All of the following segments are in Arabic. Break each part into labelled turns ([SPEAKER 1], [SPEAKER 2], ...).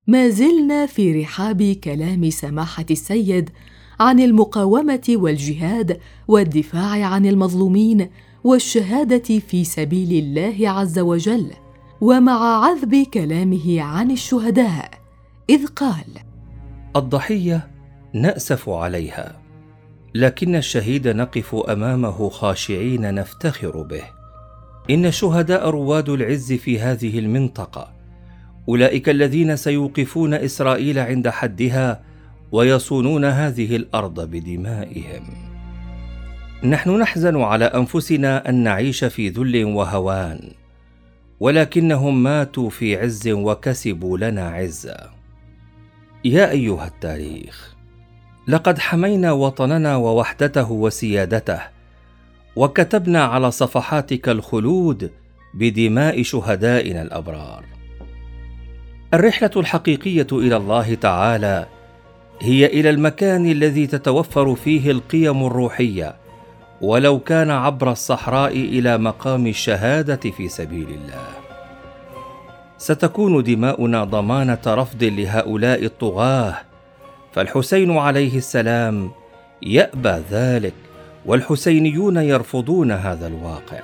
[SPEAKER 1] ما زلنا في رحاب كلام سماحة السيد عن المقاومة والجهاد والدفاع عن المظلومين والشهادة في سبيل الله عز وجل، ومع عذب كلامه عن الشهداء، إذ قال:
[SPEAKER 2] الضحية نأسف عليها، لكن الشهيد نقف أمامه خاشعين نفتخر به. إن الشهداء رواد العز في هذه المنطقة، أولئك الذين سيوقفون إسرائيل عند حدها ويصونون هذه الأرض بدمائهم. نحن نحزن على أنفسنا أن نعيش في ذل وهوان، ولكنهم ماتوا في عز وكسبوا لنا عزا. يا أيها التاريخ، لقد حمينا وطننا ووحدته وسيادته، وكتبنا على صفحاتك الخلود بدماء شهدائنا الأبرار. الرحلة الحقيقية إلى الله تعالى هي إلى المكان الذي تتوفر فيه القيم الروحية، ولو كان عبر الصحراء إلى مقام الشهادة في سبيل الله. ستكون دماؤنا ضمانة رفض لهؤلاء الطغاة، فالحسين عليه السلام يأبى ذلك، والحسينيون يرفضون هذا الواقع.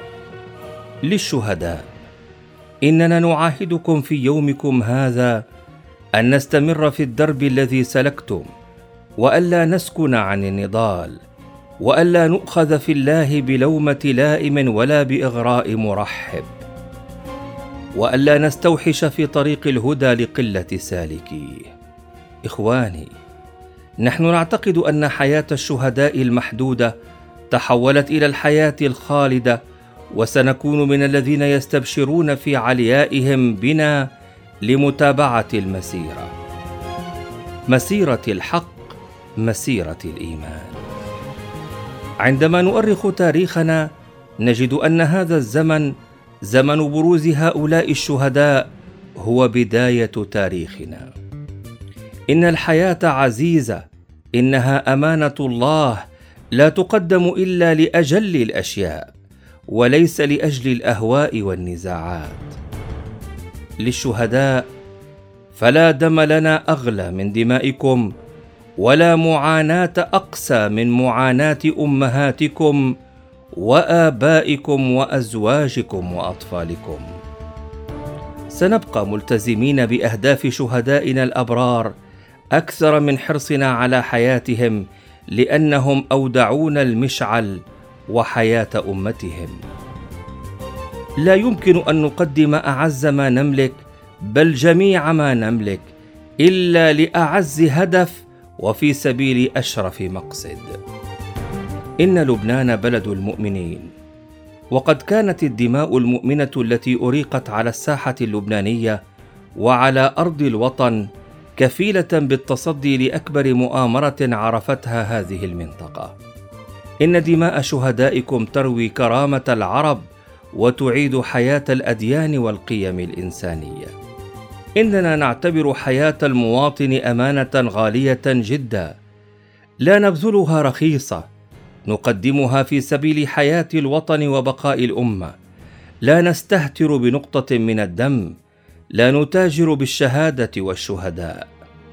[SPEAKER 2] للشهداء: إننا نعاهدكم في يومكم هذا أن نستمر في الدرب الذي سلكتم، وألا نسكن عن النضال، وألا نؤخذ في الله بلومة لائم ولا بإغراء مرحب، وألا نستوحش في طريق الهدى لقلة سالكيه. إخواني، نحن نعتقد أن حياة الشهداء المحدودة تحولت إلى الحياة الخالدة، وسنكون من الذين يستبشرون في عليائهم بنا لمتابعة المسيرة، مسيرة الحق، مسيرة الإيمان. عندما نؤرخ تاريخنا نجد أن هذا الزمن، زمن بروز هؤلاء الشهداء، هو بداية تاريخنا. إن الحياة عزيزة، إنها أمانة الله، لا تقدم إلا لأجل الأشياء، وليس لأجل الأهواء والنزاعات. للشهداء: فلا دم لنا أغلى من دمائكم، ولا معاناة أقسى من معاناة أمهاتكم وآبائكم وأزواجكم وأطفالكم. سنبقى ملتزمين بأهداف شهدائنا الأبرار أكثر من حرصنا على حياتهم، لأنهم أودعون المشعل وحياة أمتهم. لا يمكن أن نقدم أعز ما نملك، بل جميع ما نملك، إلا لأعز هدف وفي سبيل أشرف مقصد. إن لبنان بلد المؤمنين، وقد كانت الدماء المؤمنة التي أريقت على الساحة اللبنانية وعلى أرض الوطن كفيلة بالتصدي لأكبر مؤامرة عرفتها هذه المنطقة. إن دماء شهدائكم تروي كرامة العرب وتعيد حياة الأديان والقيم الإنسانية. إننا نعتبر حياة المواطن أمانة غالية جدا، لا نبذلها رخيصة، نقدمها في سبيل حياة الوطن وبقاء الأمة. لا نستهتر بنقطة من الدم، لا نتاجر بالشهادة والشهداء.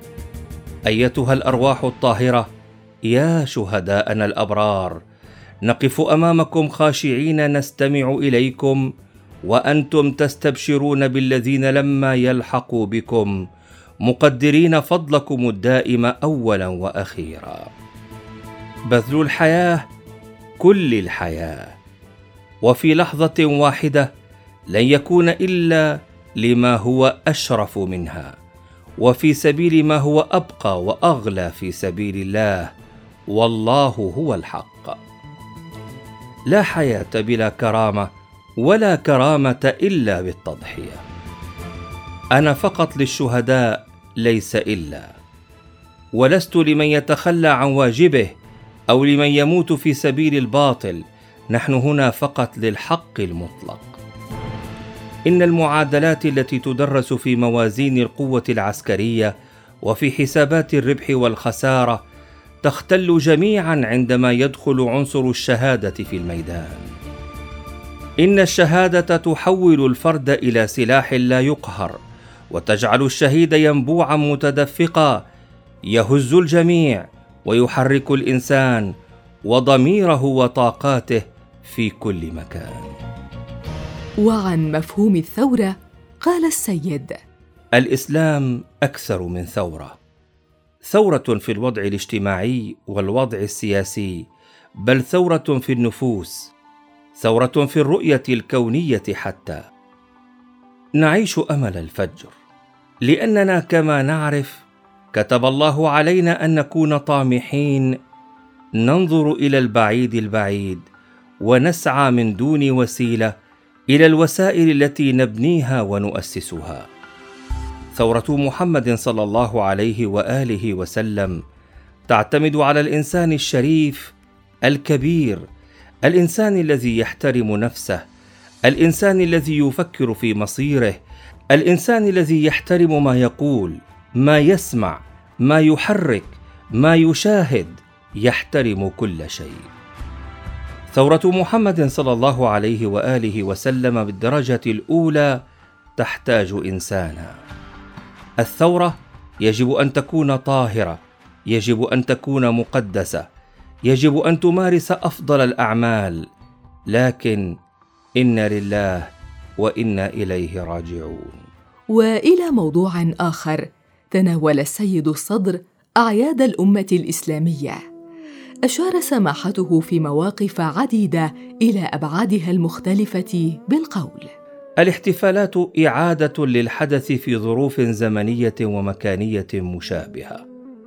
[SPEAKER 2] أيتها الأرواح الطاهرة، يا شهداءنا الأبرار، نقف أمامكم خاشعين نستمع إليكم، وأنتم تستبشرون بالذين لما يلحقوا بكم، مقدرين فضلكم الدائم أولا وأخيرا. بذل الحياة، كل الحياة، وفي لحظة واحدة لن يكون إلا لما هو أشرف منها، وفي سبيل ما هو أبقى وأغلى في سبيل الله، والله هو الحق. لا حياة بلا كرامة، ولا كرامة إلا بالتضحية. أنا فقط للشهداء ليس إلا، ولست لمن يتخلى عن واجبه أو لمن يموت في سبيل الباطل. نحن هنا فقط للحق المطلق. إن المعادلات التي تدرس في موازين القوة العسكرية وفي حسابات الربح والخسارة تختل جميعا عندما يدخل عنصر الشهادة في الميدان. إن الشهادة تحول الفرد إلى سلاح لا يقهر، وتجعل الشهيد ينبوعا متدفقا يهز الجميع ويحرك الإنسان وضميره وطاقاته في كل مكان.
[SPEAKER 1] وعن مفهوم الثورة قال السيد:
[SPEAKER 2] الإسلام أكثر من ثورة، ثورة في الوضع الاجتماعي والوضع السياسي، بل ثورة في النفوس، ثورة في الرؤية الكونية حتى. نعيش أمل الفجر لأننا كما نعرف كتب الله علينا أن نكون طامحين، ننظر إلى البعيد البعيد ونسعى من دون وسيلة إلى الوسائل التي نبنيها ونؤسسها. ثورة محمد صلى الله عليه وآله وسلم تعتمد على الإنسان الشريف الكبير، الإنسان الذي يحترم نفسه، الإنسان الذي يفكر في مصيره، الإنسان الذي يحترم ما يقول، ما يسمع، ما يحرك، ما يشاهد، يحترم كل شيء. ثورة محمد صلى الله عليه وآله وسلم بالدرجة الأولى تحتاج إنسانا. الثورة يجب أن تكون طاهرة، يجب أن تكون مقدسة، يجب أن تمارس أفضل الأعمال، لكن إنا لله وإنا إليه راجعون.
[SPEAKER 1] وإلى موضوع آخر، تناول السيد الصدر أعياد الأمة الإسلامية. أشار سماحته في مواقف عديدة إلى أبعادها المختلفة بالقول:
[SPEAKER 2] الاحتفالات إعادة للحدث في ظروف زمنية ومكانية مشابهة،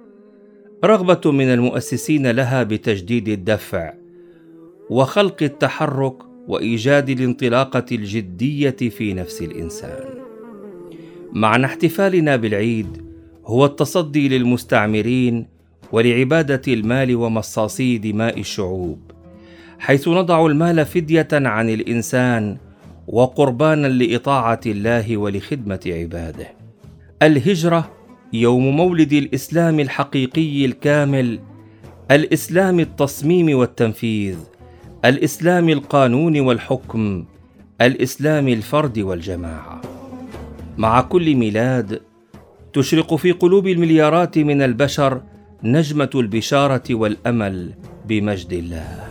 [SPEAKER 2] رغبة من المؤسسين لها بتجديد الدفع وخلق التحرك وإيجاد الانطلاقة الجدية في نفس الإنسان. معنى احتفالنا بالعيد هو التصدي للمستعمرين ولعبادة المال ومصاصي دماء الشعوب، حيث نضع المال فدية عن الإنسان وقربانا لإطاعة الله ولخدمة عباده. الهجرة يوم مولد الإسلام الحقيقي الكامل، الإسلام التصميم والتنفيذ، الإسلام القانون والحكم، الإسلام الفرد والجماعة. مع كل ميلاد تشرق في قلوب المليارات من البشر نجمة البشارة والأمل بمجد الله.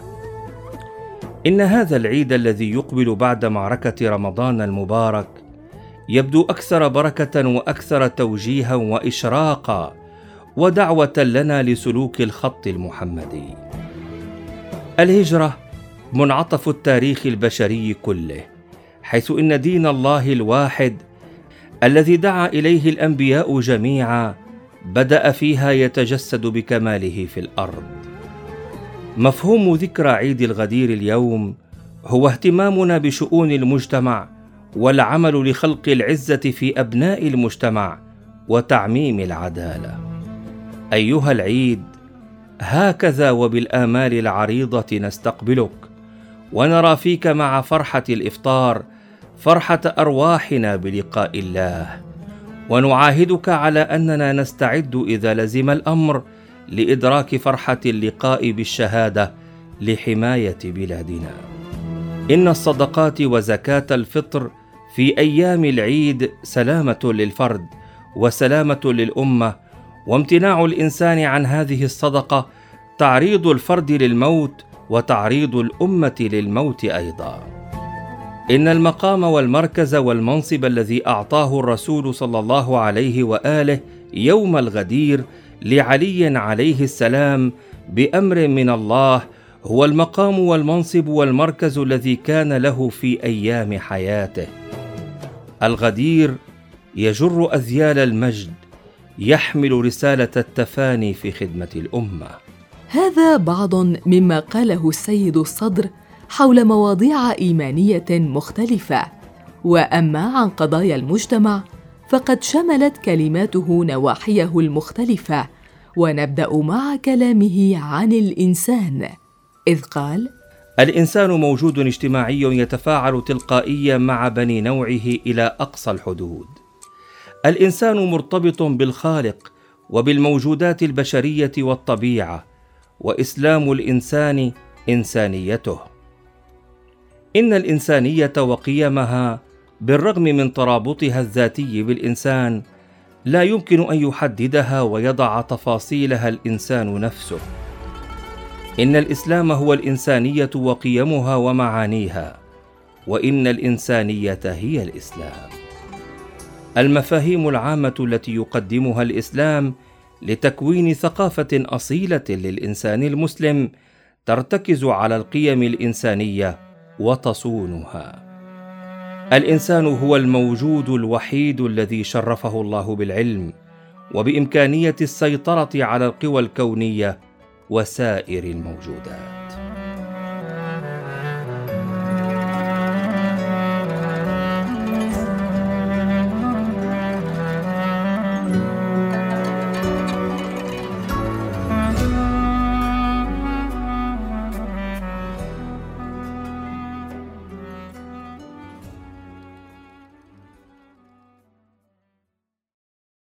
[SPEAKER 2] إن هذا العيد الذي يقبل بعد معركة رمضان المبارك يبدو أكثر بركة وأكثر توجيها وإشراقا ودعوة لنا لسلوك الخط المحمدي. الهجرة منعطف التاريخ البشري كله، حيث إن دين الله الواحد الذي دعا إليه الأنبياء جميعا بدأ فيها يتجسد بكماله في الأرض. مفهوم ذكرى عيد الغدير اليوم هو اهتمامنا بشؤون المجتمع والعمل لخلق العزة في أبناء المجتمع وتعميم العدالة. أيها العيد، هكذا وبالآمال العريضة نستقبلك، ونرى فيك مع فرحة الإفطار فرحة أرواحنا بلقاء الله، ونعاهدك على أننا نستعد إذا لزم الأمر لإدراك فرحة اللقاء بالشهادة لحماية بلادنا. إن الصدقات وزكاة الفطر في أيام العيد سلامة للفرد وسلامة للأمة، وامتناع الإنسان عن هذه الصدقة تعريض الفرد للموت وتعريض الأمة للموت أيضا. إن المقام والمركز والمنصب الذي أعطاه الرسول صلى الله عليه وآله يوم الغدير لعلي عليه السلام بأمر من الله هو المقام والمنصب والمركز الذي كان له في أيام حياته. الغدير يجر أذيال المجد، يحمل رسالة التفاني في خدمة الأمة.
[SPEAKER 1] هذا بعض مما قاله السيد الصدر حول مواضيع إيمانية مختلفة. وأما عن قضايا المجتمع فقد شملت كلماته نواحيه المختلفة، ونبدأ مع كلامه عن الإنسان، إذ قال:
[SPEAKER 2] الإنسان موجود اجتماعي يتفاعل تلقائيا مع بني نوعه إلى أقصى الحدود. الإنسان مرتبط بالخالق وبالموجودات البشرية والطبيعة، وإسلام الإنسان إنسانيته. إن الإنسانية وقيمها بالرغم من ترابطها الذاتي بالإنسان، لا يمكن أن يحددها ويضع تفاصيلها الإنسان نفسه. إن الإسلام هو الإنسانية وقيمها ومعانيها، وإن الإنسانية هي الإسلام. المفاهيم العامة التي يقدمها الإسلام لتكوين ثقافة أصيلة للإنسان المسلم ترتكز على القيم الإنسانية وتصونها. الإنسان هو الموجود الوحيد الذي شرفه الله بالعلم وبإمكانية السيطرة على القوى الكونية وسائر الموجودات.